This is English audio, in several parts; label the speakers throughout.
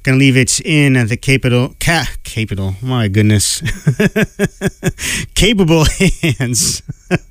Speaker 1: Gonna leave it in the capable, my goodness. Capable hands.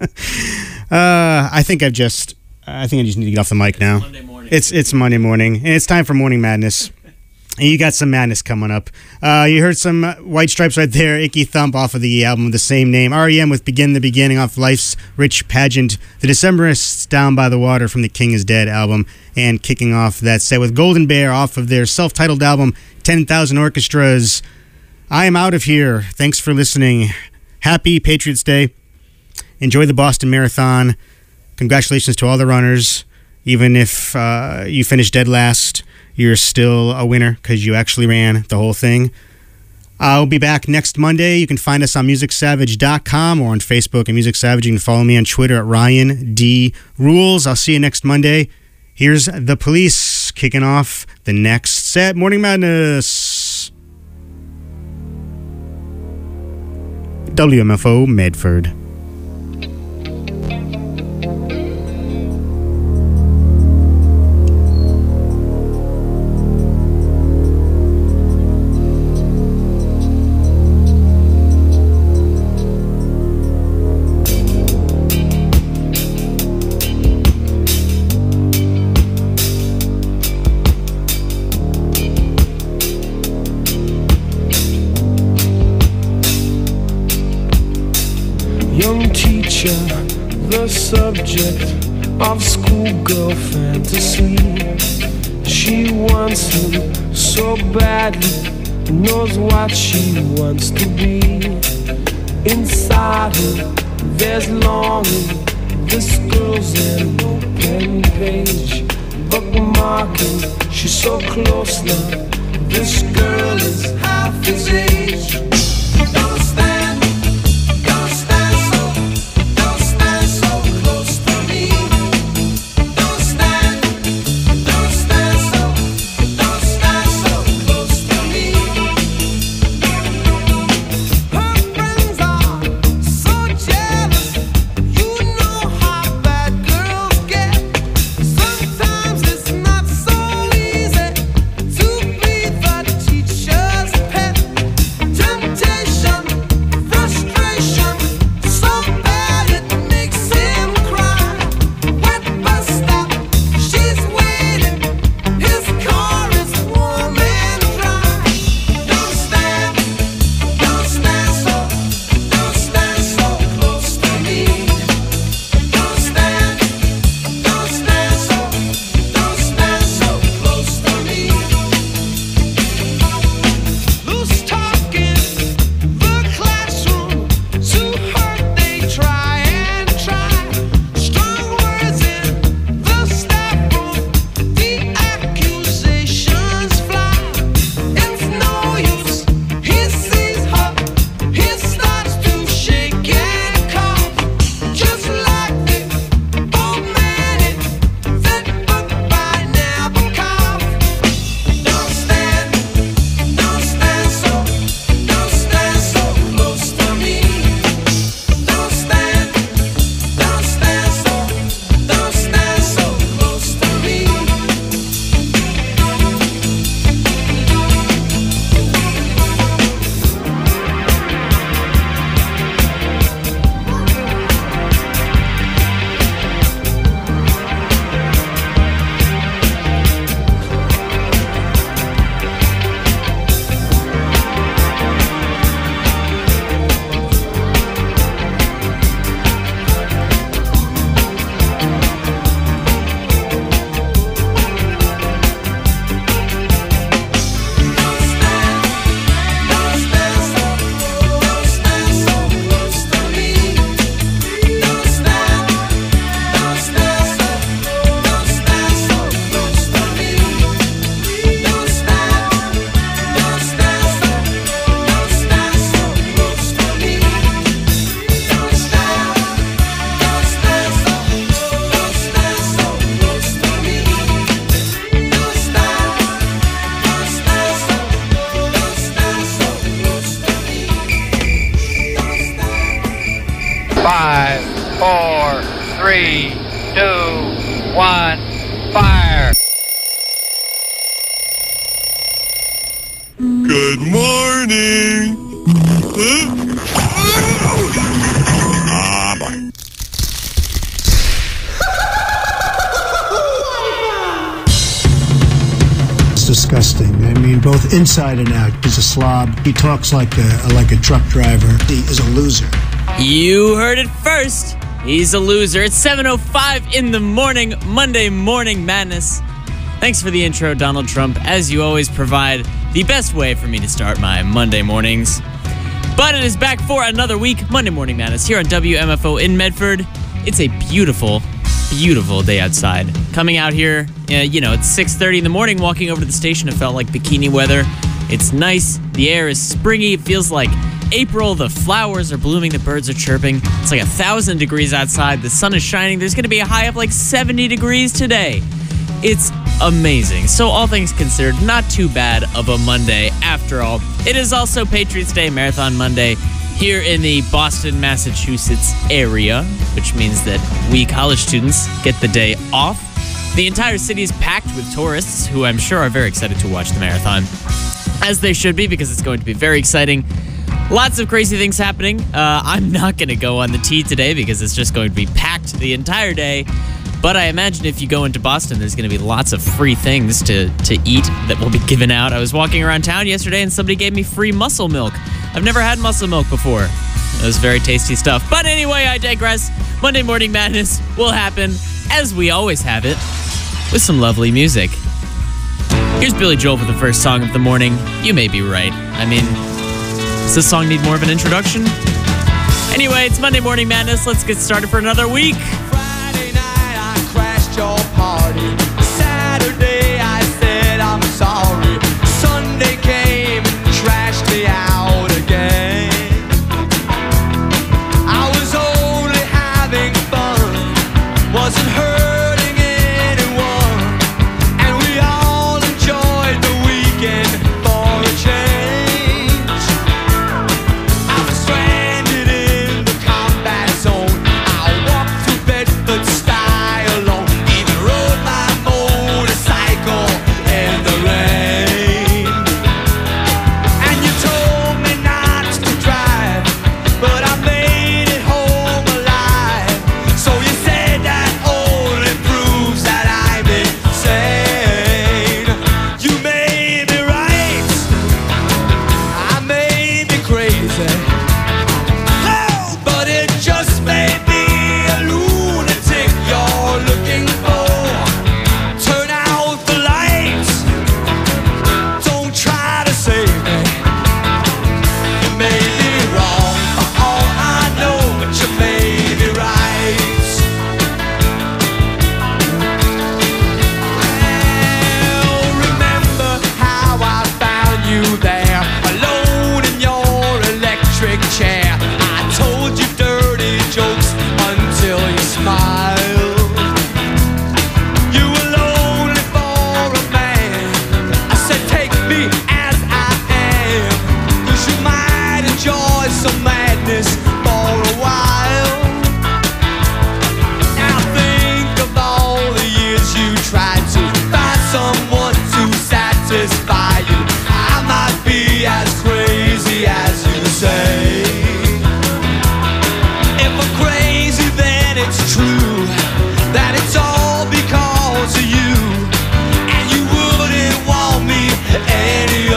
Speaker 1: I think I just need to get off the mic now.
Speaker 2: Monday morning.
Speaker 1: It's Monday morning, and it's time for Morning Madness. And you got some madness coming up. You heard some White Stripes right there, Icky Thump off of the album of the same name. R.E.M. with Begin the Beginning off Life's Rich Pageant. The Decemberists Down by the Water from the King is Dead album. And kicking off that set with Golden Bear off of their self-titled album, 10,000 Orchestras. I am out of here. Thanks for listening. Happy Patriots Day. Enjoy the Boston Marathon. Congratulations to all the runners. Even if you finished dead last, you're still a winner because you actually ran the whole thing. I'll be back next Monday. You can find us on MusicSavage.com or on Facebook at Music Savage. You can follow me on Twitter at Ryan D. Rules. I'll see you next Monday. Here's The Police kicking off the next set. Morning Madness. WMFO Medford.
Speaker 3: The subject of schoolgirl fantasy. She wants him so badly, knows what she wants to be. Inside her, there's longing. This girl's an open page, bookmarking. She's so close now. This girl is half his age. Don't stand so close to me. Don't stand so close to me. Her friends are so jealous. You know how bad girls get. Sometimes it's not so easy to be the teacher's pet. Temptation, frustration, so bad it makes him cry. Wet bus stop, she's waiting. His car is warm and dry. Don't stand so close to me. Don't stand so close to me. Loose talk in the classroom, too hurt they try and try. Strong words in the staff room, the accusations fly. It's no use, he sees her, he starts to shake and cough. Just like the old man in that book by Nabokov. Don't stand so close to me. Don't stand so close to me.
Speaker 4: Five, four, three, two, one, fire.
Speaker 2: Good morning. Ah, boy.
Speaker 5: It's disgusting. I mean, both inside and out. He's a slob. He talks like a truck driver. He is a loser.
Speaker 6: You heard it first. He's a loser. It's 7:05 in the morning, Monday Morning Madness. Thanks for the intro, Donald Trump. As you always provide the best way for me to start my Monday mornings. But it is back for another week, Monday Morning Madness, here on WMFO in Medford. It's a beautiful, beautiful day outside. Coming out here, it's 6:30 in the morning, walking over to the station. It felt like bikini weather. It's nice. The air is springy. It feels like April. The flowers are blooming. The birds are chirping. It's like 1,000 degrees outside. The sun is shining. There's going to be a high of like 70 degrees today. It's amazing. So all things considered, not too bad of a Monday after all. It is also Patriots Day, Marathon Monday, here in the Boston, Massachusetts area, which means that we college students get the day off. The entire city is packed with tourists who I'm sure are very excited to watch the marathon, as they should be, because it's going to be very exciting. Lots of crazy things happening. I'm not going to go on the T today because it's just going to be packed the entire day. But I imagine if you go into Boston, there's going to be lots of free things to eat that will be given out. I was walking around town yesterday and somebody gave me free muscle milk. I've never had muscle milk before. It was very tasty stuff. But anyway, I digress. Monday Morning Madness will happen, as we always have it, with some lovely music. Here's Billy Joel for the first song of the morning. You may be right. I mean, does this song need more of an introduction? Anyway, it's Monday Morning Madness. Let's get started for another week.
Speaker 3: Your party. Saturday I said I'm sorry. Sunday came and trashed me out again. I was only having fun, wasn't hurting anyone, and we all enjoyed the weekend for a change. I was stranded in the combat zone. I walked through Bedford style alone. Any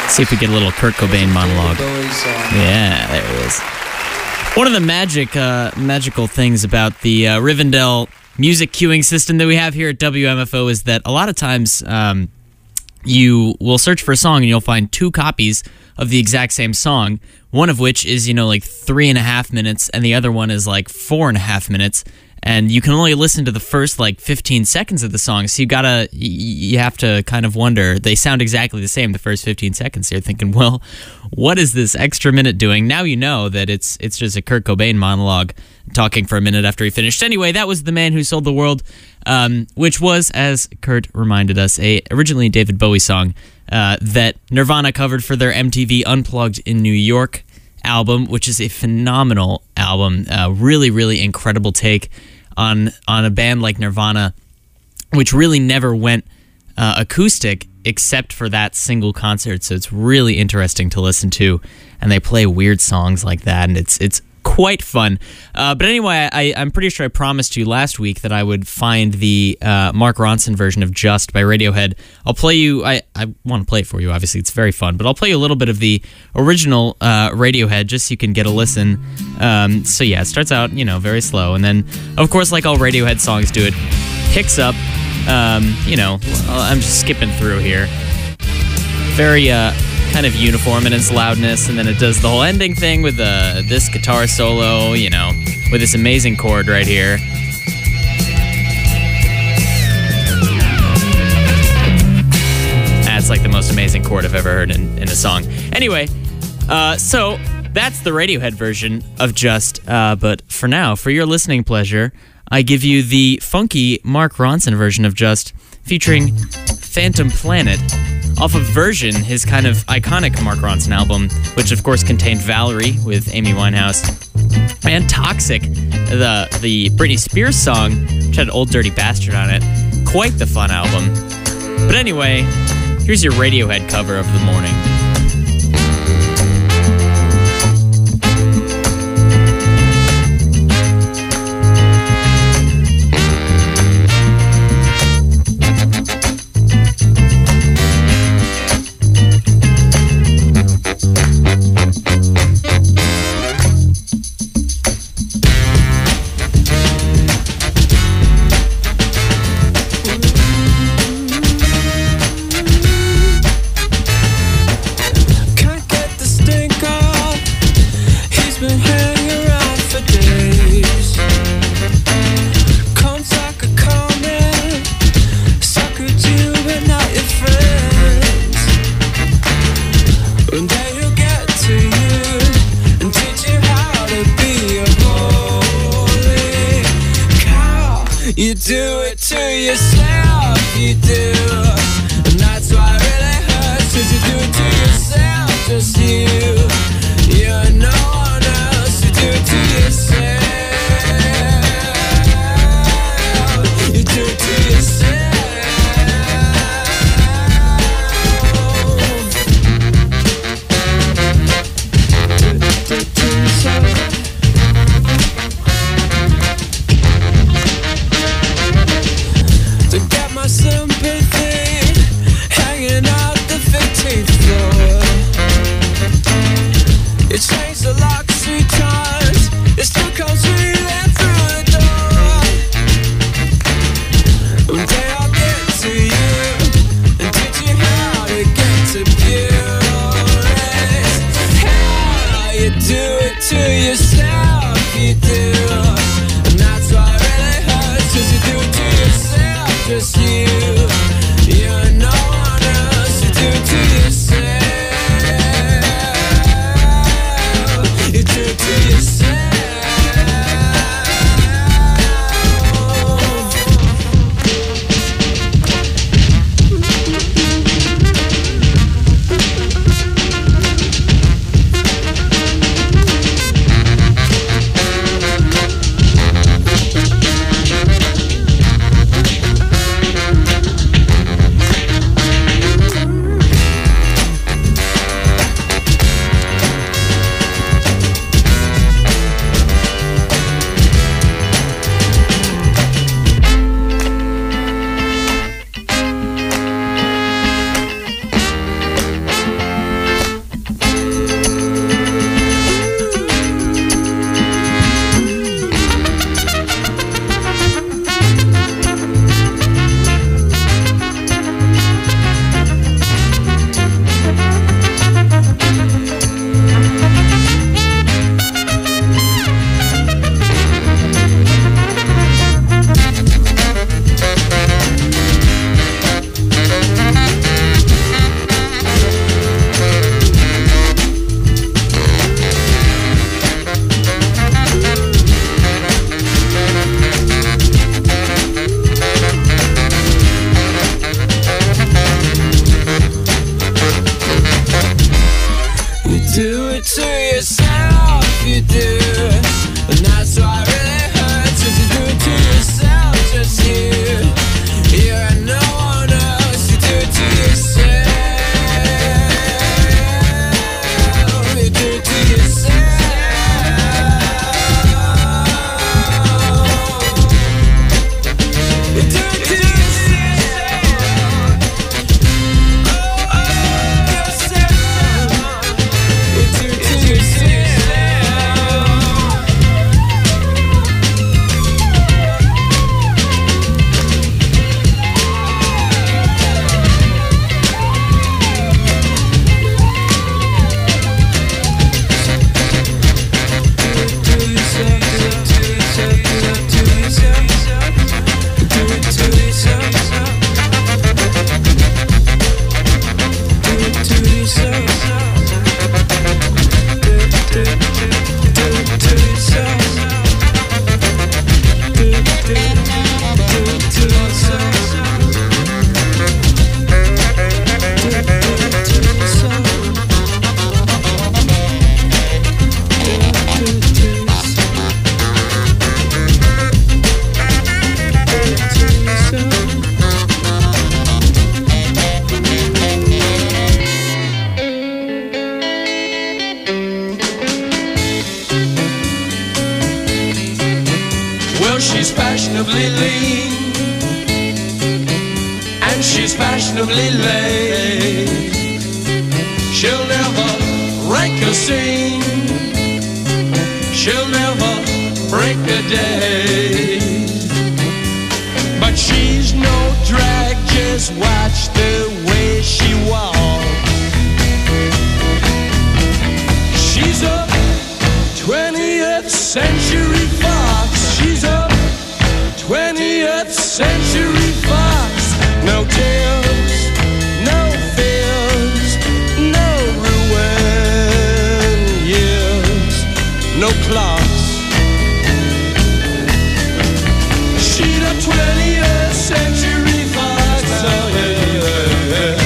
Speaker 6: See if we get a little Kurt Cobain monologue. Yeah, there it is. One of the magical things about the Rivendell music queuing system that we have here at WMFO is that a lot of times you will search for a song and you'll find 2 copies of the exact same song, one of which is, like 3.5 minutes and the other one is like 4.5 minutes. And you can only listen to the first 15 seconds of the song, so you have to kind of wonder. They sound exactly the same the first 15 seconds. You're thinking, well, what is this extra minute doing? Now you know that it's just a Kurt Cobain monologue talking for a minute after he finished. Anyway, that was The Man Who Sold the World, which was, as Kurt reminded us, originally a David Bowie song that Nirvana covered for their MTV Unplugged in New York album, which is a phenomenal album. Really, really incredible take on a band like Nirvana, which really never went acoustic except for that single concert. So it's really interesting to listen to, and they play weird songs like that, and it's quite fun. But anyway, I'm pretty sure I promised you last week that I would find the Mark Ronson version of Just by Radiohead. I'll play you, I want to play it for you, obviously, it's very fun, but I'll play you a little bit of the original Radiohead just so you can get a listen. So yeah, it starts out, very slow, and then, of course, like all Radiohead songs do, it picks up, I'm just skipping through here. Very, kind of uniform in its loudness, and then it does the whole ending thing with this guitar solo, with this amazing chord right here. That's like the most amazing chord I've ever heard in a song. Anyway, so that's the Radiohead version of Just, but for now, for your listening pleasure, I give you the funky Mark Ronson version of Just, featuring Phantom Planet, off of Version, his kind of iconic Mark Ronson album, which of course contained Valerie with Amy Winehouse, and Toxic, the Britney Spears song, which had Old Dirty Bastard on it. Quite the fun album. But anyway, here's your Radiohead cover of The Morning.
Speaker 3: You do it to yourself, you do. And that's why it really hurts, 'cause you do it to yourself, just you. You're no one else, you do it to yourself. You do it to yourself. Do it to yourself. To get my sympathy, fashionably late. She'll never rank a scene. She'll never break a day. But she's no drag, just watch the way she walks. She's a 20th century fox. She's a 20th century fox. No tears, no fears, no ruin years, no clocks. She's a 20th century fox. Oh, yeah, yeah.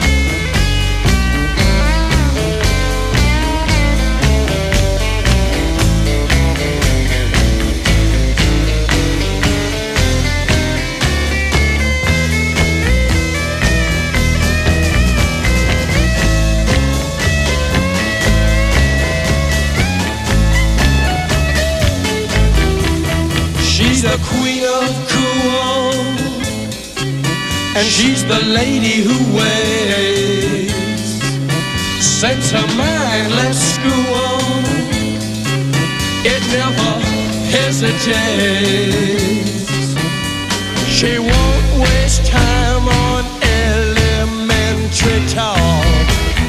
Speaker 3: She's the queen of cool, and she's the lady who waits. Sets her mind, let's screw on. It never hesitates. She won't waste time on elementary talk.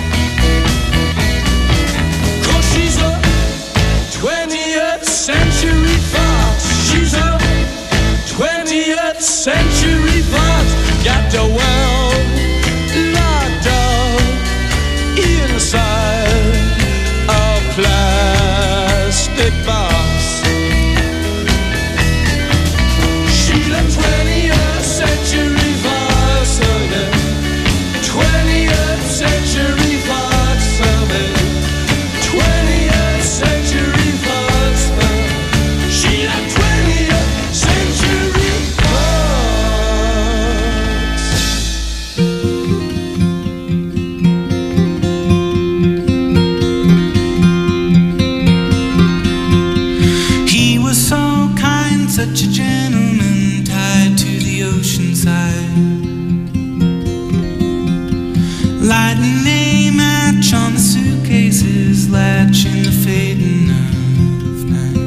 Speaker 3: 'Cause she's a 20th century fox. She's a 20th century fox. Got the world locked up inside a plastic box. She's a 20th century fox. Oh, yeah. 20th century fox. Oh, yeah. 20th century fox. She's a 20th century fox.
Speaker 7: He was so kind, such a gentleman, tied to the ocean side. Lighting a match on the suitcases, latching the fading of night.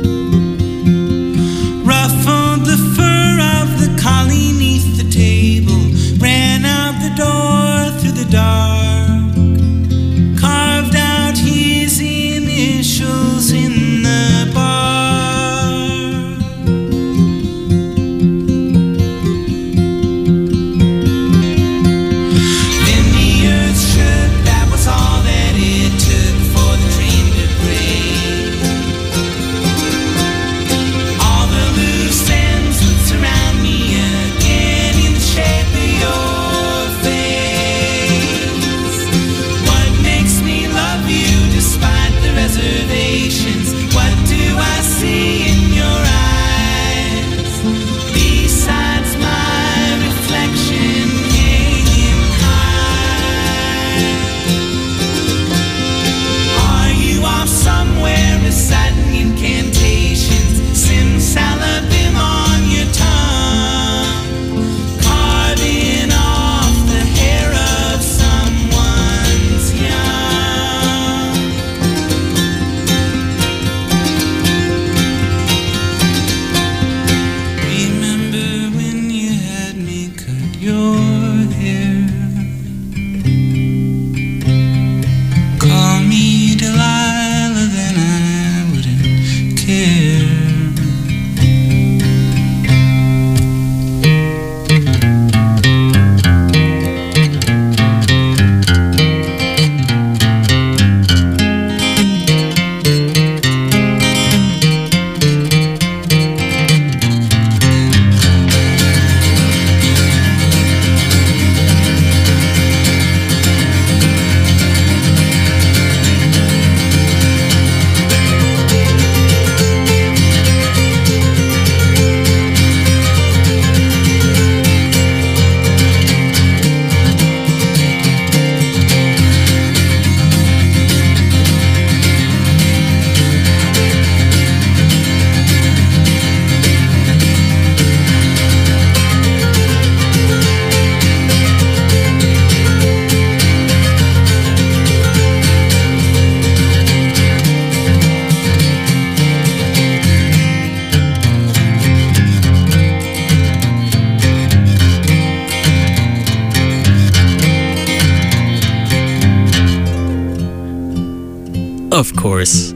Speaker 7: Ruffled the fur of the collie neath the table, ran out the door through the dark, carved out his initials in the bar. Then the earth shook, that was all that it took for the dream to
Speaker 6: Of course.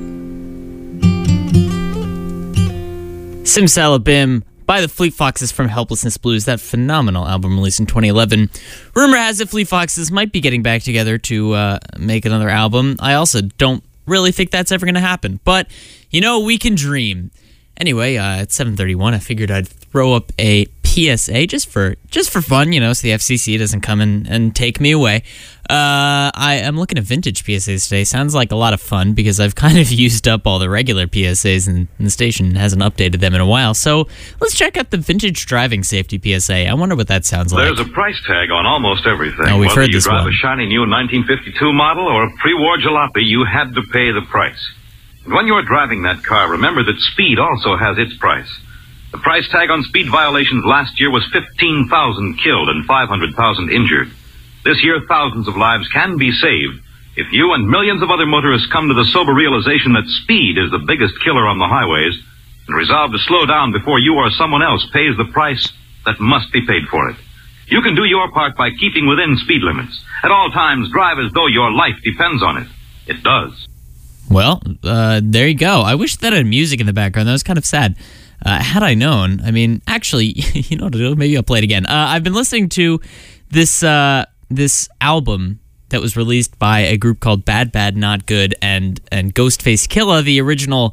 Speaker 6: Simsalabim by the Fleet Foxes from Helplessness Blues, that phenomenal album released in 2011. Rumor has it Fleet Foxes might be getting back together to make another album. I also don't really think that's ever going to happen, but you know, we can dream. Anyway, at 7:31, I figured I'd throw up a PSA just for fun, you know, so the FCC doesn't come and take me away. I am looking at vintage PSAs today. Sounds like a lot of fun because I've kind of used up all the regular PSAs and the station hasn't updated them in a while. So let's check out the vintage driving safety PSA. I wonder what that sounds like.
Speaker 8: There's a price tag on almost everything.
Speaker 6: Oh, we've heard this one.
Speaker 8: Whether you drive a shiny new 1952 model or a pre-war jalopy, you had to pay the price. And when you're driving that car, remember that speed also has its price. The price tag on speed violations last year was 15,000 killed and 500,000 injured. This year, thousands of lives can be saved if you and millions of other motorists come to the sober realization that speed is the biggest killer on the highways and resolve to slow down before you or someone else pays the price that must be paid for it. You can do your part by keeping within speed limits. At all times, drive as though your life depends on it. It does.
Speaker 6: Well, there you go. I wish that had music in the background. That was kind of sad. Had I known, I mean, actually, you know what to do? Maybe I'll play it again. I've been listening to this album that was released by a group called Bad Bad Not Good and Ghostface Killah, the original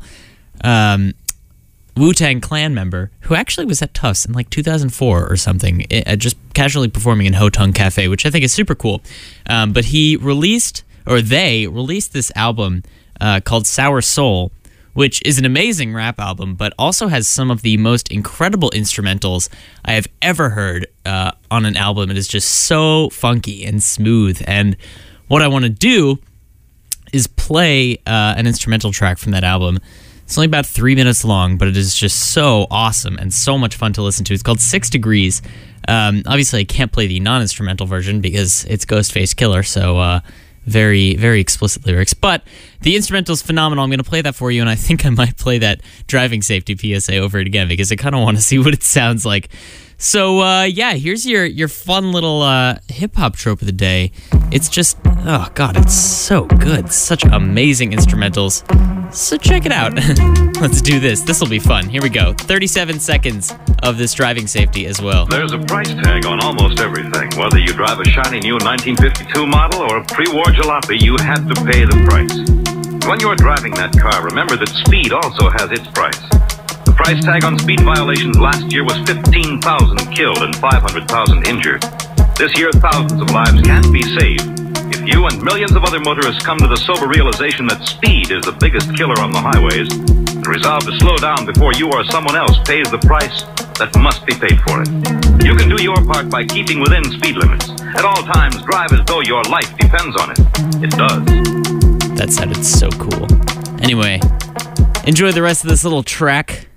Speaker 6: Wu-Tang Clan member, who actually was at Tufts in like 2004 or something, just casually performing in Ho Tung Cafe, which I think is super cool. But they released this album called Sour Soul, which is an amazing rap album, but also has some of the most incredible instrumentals I have ever heard on an album. It is just so funky and smooth. And what I want to do is play an instrumental track from that album. It's only about 3 minutes long, but it is just so awesome and so much fun to listen to. It's called 6 Degrees. Obviously, I can't play the non-instrumental version because it's Ghostface Killah, so very, very explicit lyrics. But the instrumental is phenomenal. I'm going to play that for you, and I think I might play that driving safety PSA over it again because I kind of want to see what it sounds like. So, yeah, here's your fun little hip-hop trope of the day. It's just, oh, God, it's so good. Such amazing instrumentals. So check it out. Let's do this. This will be fun. Here we go. 37 seconds of this driving safety as well.
Speaker 8: There's a price tag on almost everything. Whether you drive a shiny new 1952 model or a pre-war jalopy, you had to pay the price. When you're driving that car, remember that speed also has its price. The price tag on speed violations last year was 15,000 killed and 500,000 injured. This year, thousands of lives can be saved if you and millions of other motorists come to the sober realization that speed is the biggest killer on the highways and resolve to slow down before you or someone else pays the price that must be paid for it. You can do your part by keeping within speed limits. At all times, drive as though your life depends on it. It does.
Speaker 6: That sounded so cool. Anyway, enjoy the rest of this little track.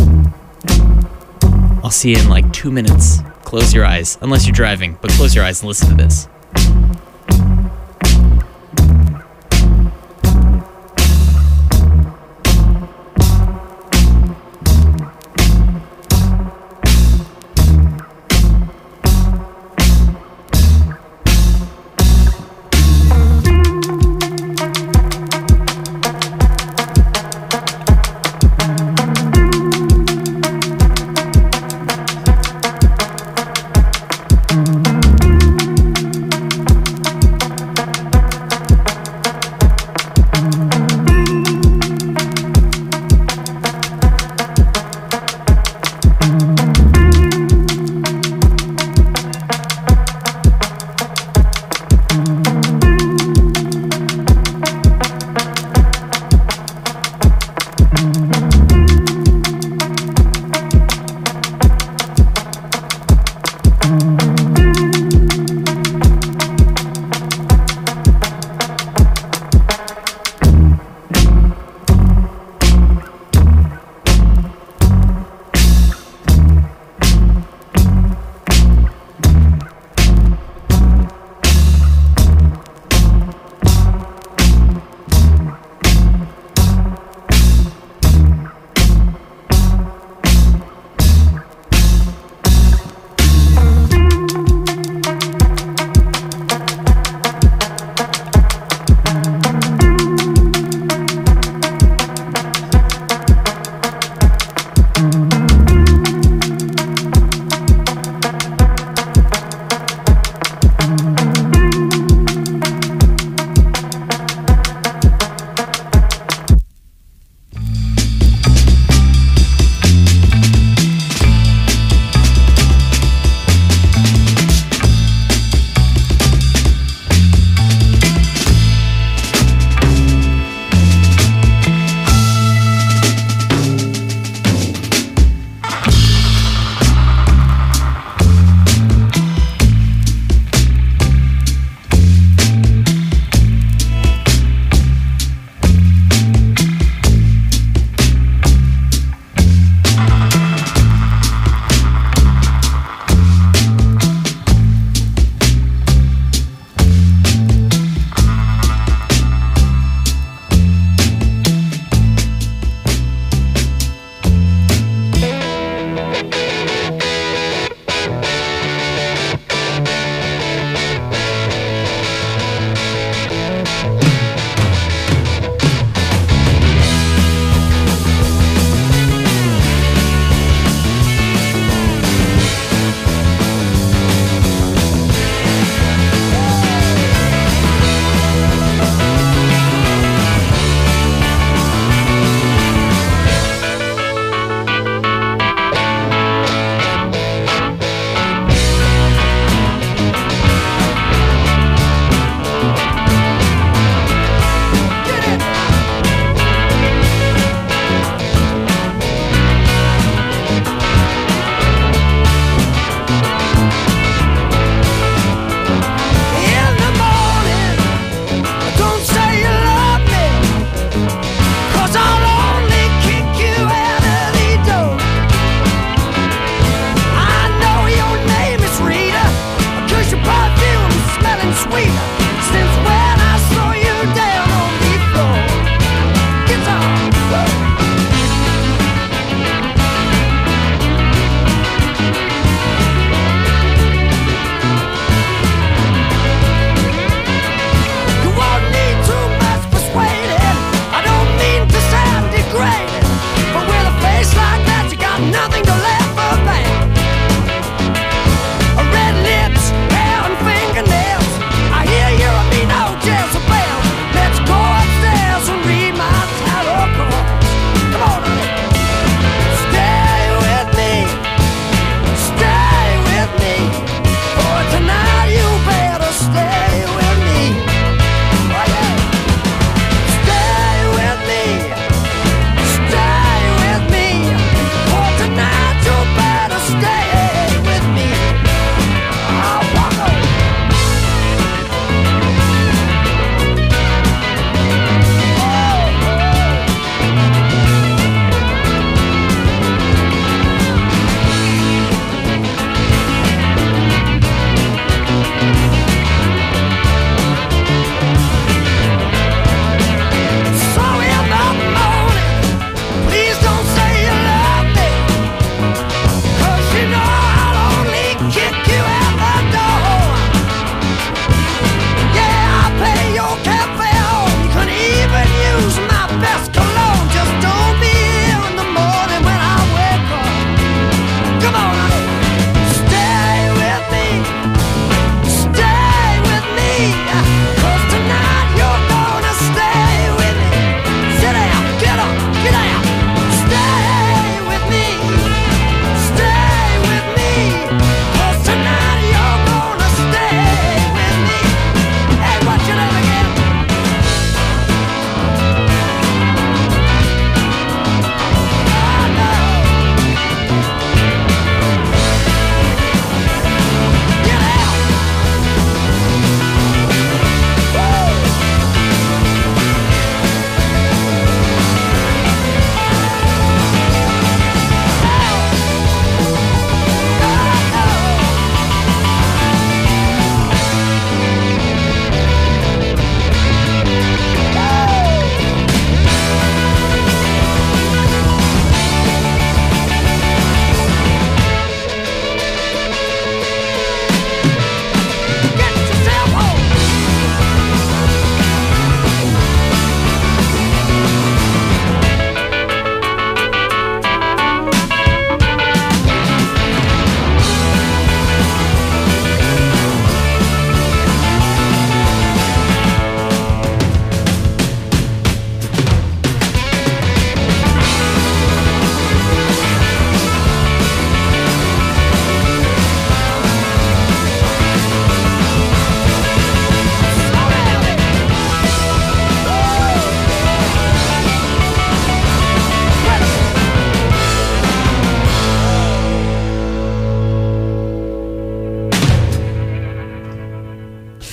Speaker 6: I'll see you in like 2 minutes. Close your eyes, unless you're driving, but close your eyes and listen to this.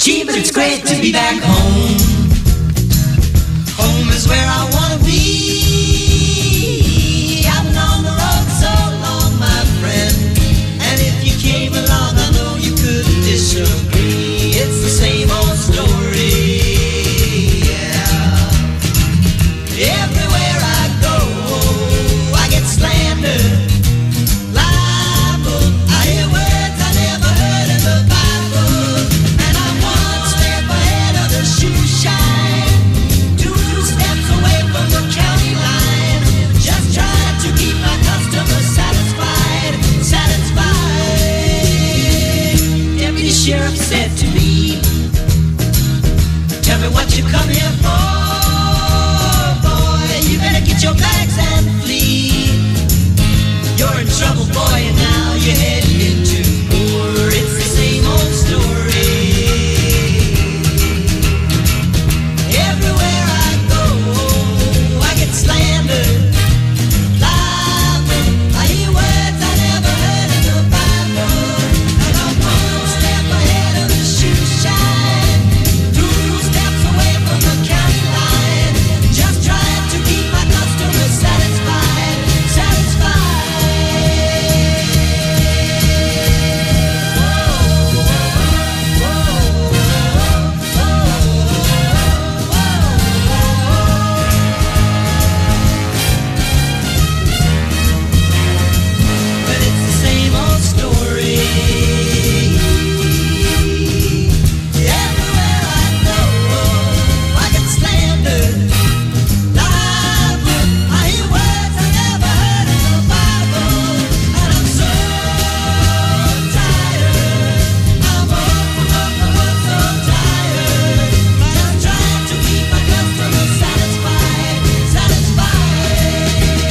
Speaker 7: Gee, but it's great to be back home. Home is where I wanna be. I've been on the road so long, my friend. And if you came along, I know you couldn't disagree. It's the same old story. Yeah. Everywhere I go, I get slandered. Libel. I hear words I never heard in the Bible. And I'm one step ahead of the shoe shine. 2 steps away from the county line. Just trying to keep my customers satisfied. Satisfied. Deputy Sheriff said to me, tell me what you come here for, boy. You better get your bags and flee. You're in trouble, boy, and now you're heading into war. It's the same old story. Everywhere I go, I get slandered. Libel. I hear words I never heard in the Bible. And I'm one step ahead of the shoe shine. 2 steps away from the county line. Just trying to keep my customers satisfied. Satisfied. But it's the same old story. Everywhere I go, I get slandered. Libel. I hear words I never heard in the Bible. And I'm so tired. I'm so tired. Just trying to keep my customers satisfied. Satisfied.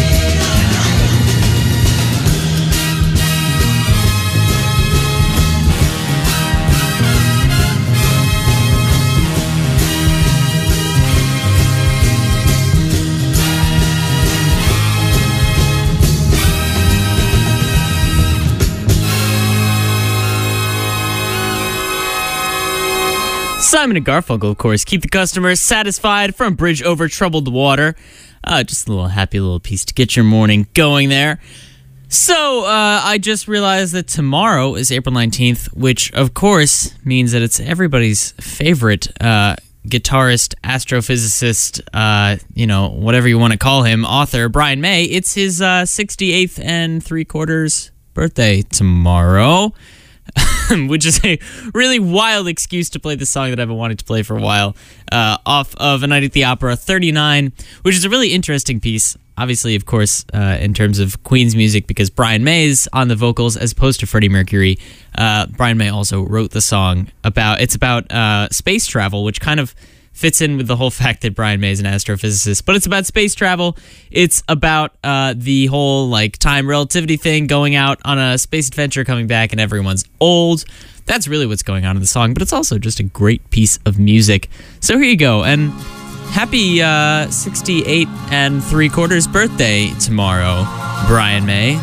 Speaker 6: Simon and Garfunkel, of course, keep the customers satisfied from Bridge Over Troubled Water. Just a little happy little piece to get your morning going there. So, I just realized that tomorrow is April 19th, which, of course, means that it's everybody's favorite guitarist, astrophysicist, whatever you want to call him, author, Brian May. It's his 68th and 3/4 birthday tomorrow. Which is a really wild excuse to play the song that I've been wanting to play for a while, off of A Night at the Opera 39, which is a really interesting piece, obviously, of course, in terms of Queen's music, because Brian May's on the vocals as opposed to Freddie Mercury. Brian May also wrote the song about space travel, which kind of fits in with the whole fact that Brian May is an astrophysicist, but it's about space travel. It's about the whole time relativity thing, going out on a space adventure, coming back, and everyone's old. That's really what's going on in the song, but it's also just a great piece of music. So here you go, and happy 68 and 3/4 birthday tomorrow, Brian May.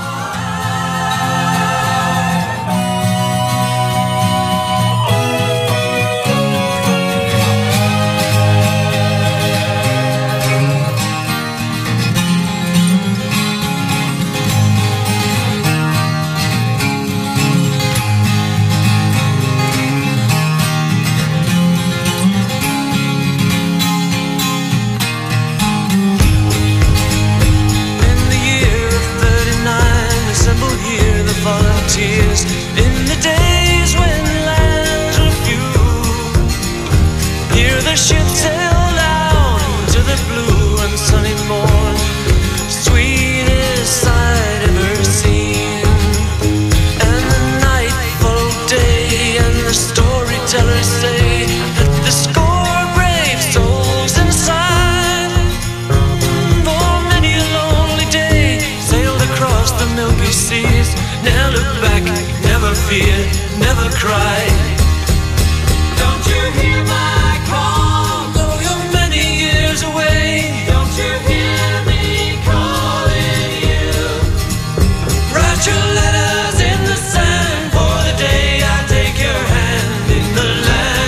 Speaker 3: Never cry. Don't you hear my call? Though you're many years away. Don't you hear me calling you? Write your letters in the sand for the day I take your hand in the land.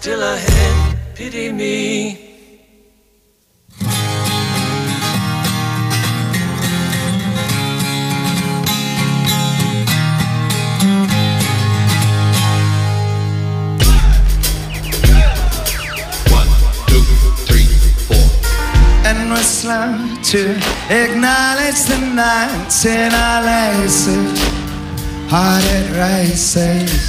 Speaker 3: still ahead, pity me.
Speaker 7: And we're slow to acknowledge the nights in our laces, heart it races.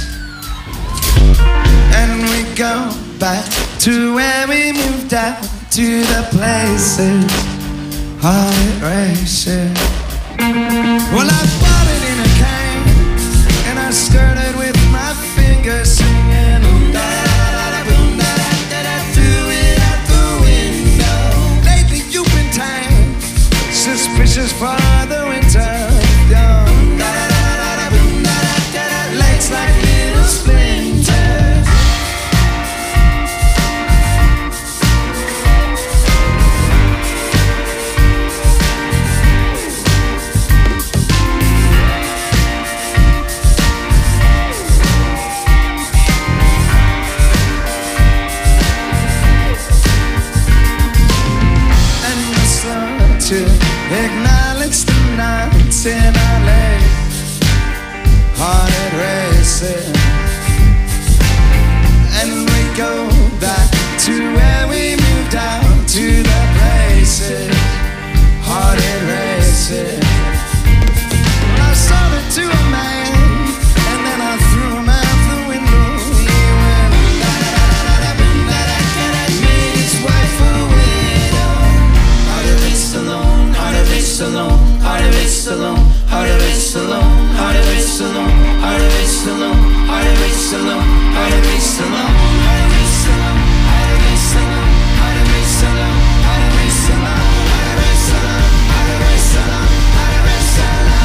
Speaker 7: And we go back to where we moved out, to the places, heart it races. Well, I bought it in a can, and I skirted with my fingers singing, boom, da da da boom, da da da, threw it out the window. Lately you've been tame, suspicious for the winter. Boom, da da da da boom, da da da, legs like little splinters. To acknowledge the nights in our legs, hearted racing. And we go back to where we moved out, to the places, hearted racing. I sold it to a man, and then I threw him out the window. He went da-da-da-da-da-da-da, made his wife a widow. Heart of it alone, heart of it alone, heart of it alone, heart of it alone, heart of it alone, heart of it alone, heart of it alone, heart of it alone, heart of it alone, heart of it alone, heart of it alone, heart of it alone, heart of it alone, heart of it alone, heart of it alone.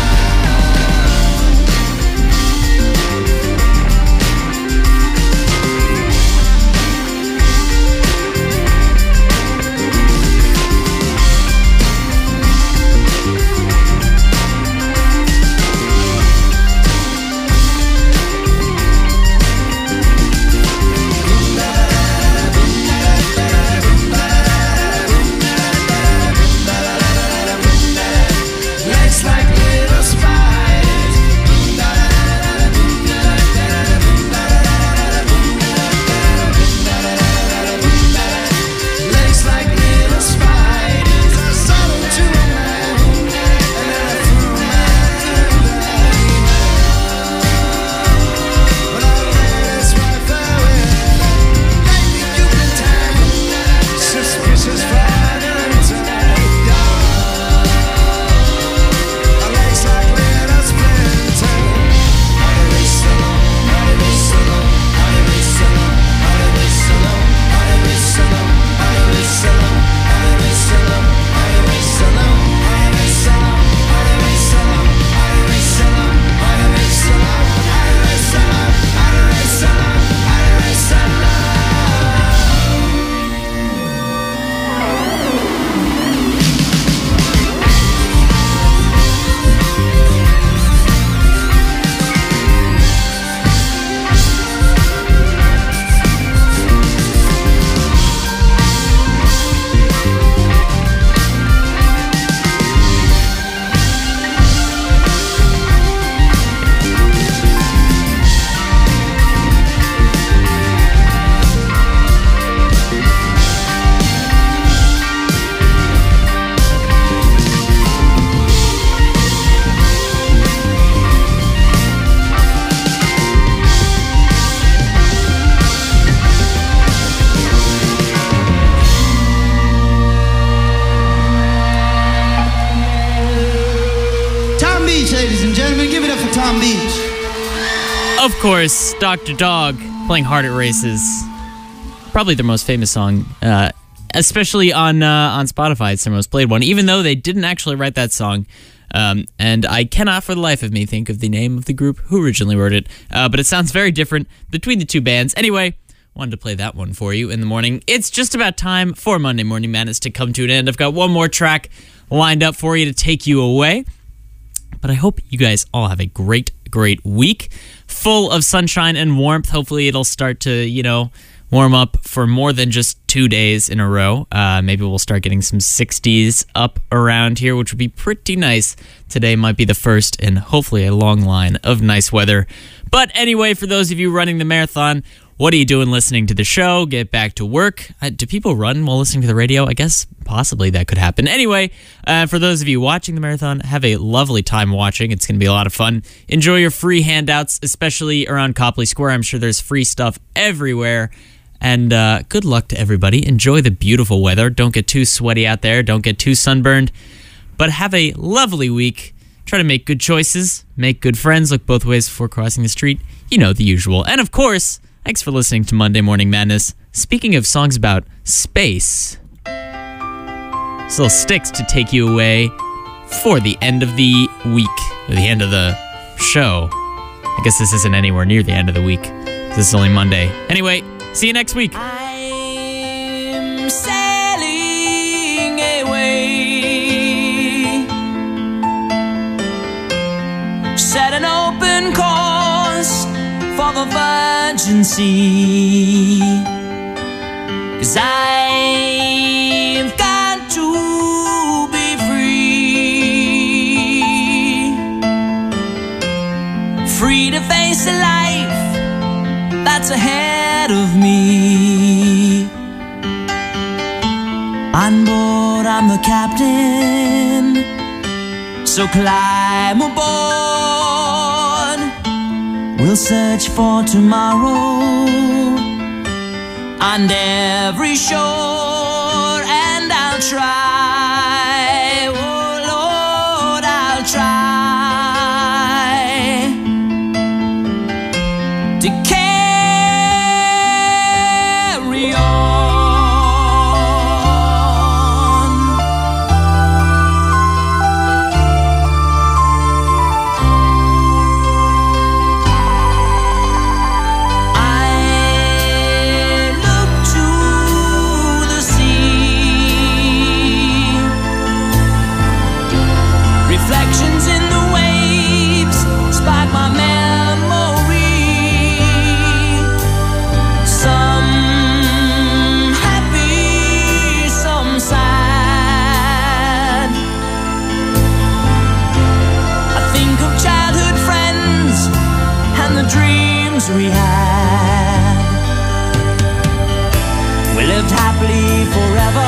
Speaker 6: Of course, Dr. Dog playing Hard at Races. Probably their most famous song, especially on Spotify. It's their most played one, even though they didn't actually write that song. And I cannot for the life of me think of the name of the group who originally wrote it. But it sounds very different between the two bands. Anyway, wanted to play that one for you in the morning. It's just about time for Monday Morning Madness to come to an end. I've got one more track lined up for you to take you away. But I hope you guys all have a great week, full of sunshine and warmth. Hopefully it'll start to, warm up for more than just 2 days in a row. Maybe we'll start getting some 60s up around here, which would be pretty nice. Today might be the first in hopefully a long line of nice weather. But anyway, for those of you running the marathon, what are you doing listening to the show? Get back to work. Do people run while listening to the radio? I guess possibly that could happen. Anyway, for those of you watching the marathon, have a lovely time watching. It's going to be a lot of fun. Enjoy your free handouts, especially around Copley Square. I'm sure there's free stuff everywhere. And good luck to everybody. Enjoy the beautiful weather. Don't get too sweaty out there. Don't get too sunburned. But have a lovely week. Try to make good choices. Make good friends. Look both ways before crossing the street. You know, the usual. And of course, thanks for listening to Monday Morning Madness. Speaking of songs about space, this little Styx to take you away for the end of the week, or the end of the show. I guess this isn't anywhere near the end of the week. This is only Monday. Anyway, see you next week.
Speaker 7: I'm sailing away, set an open course for the virgin sea, 'cause I've got to be free to face a life that's ahead of me. On board I'm the captain, so climb aboard. We'll search for tomorrow on every shore, and I'll try, oh Lord, I'll try to carry on. Reflections in the waves spark my memory. Some happy, some sad. I think of childhood friends and the dreams we had. We lived happily forever,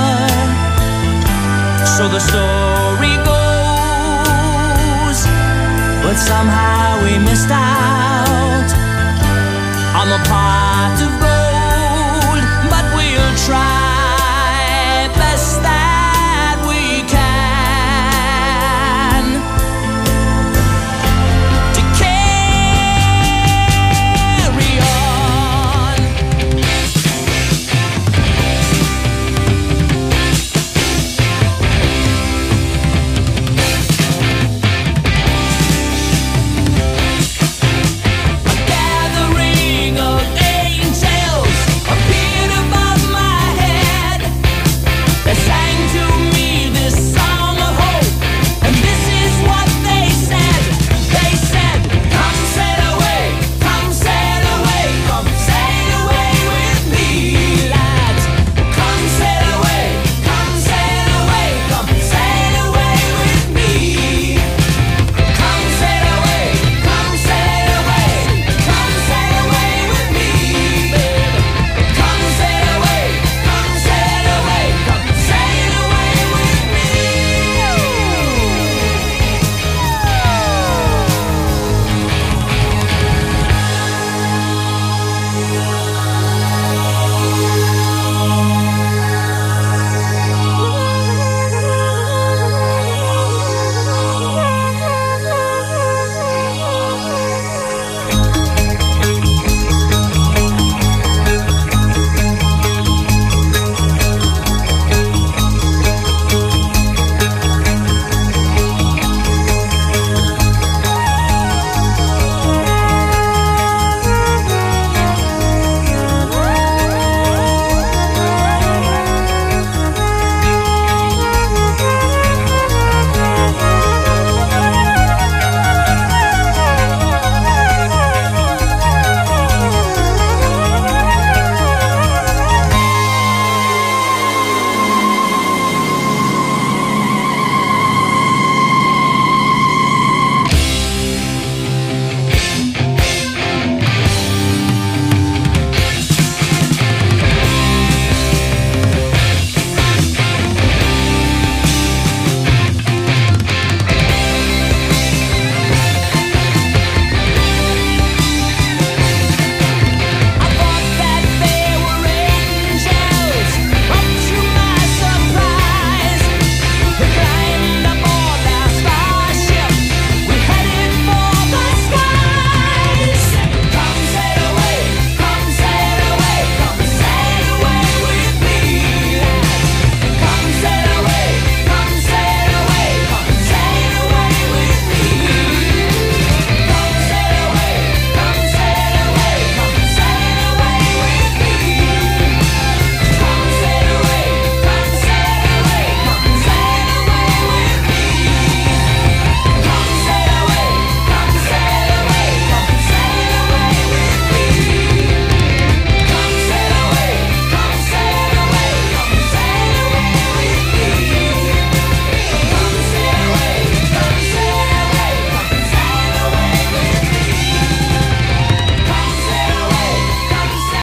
Speaker 7: so the story goes. But somehow we missed out on the pot of gold. But we'll try.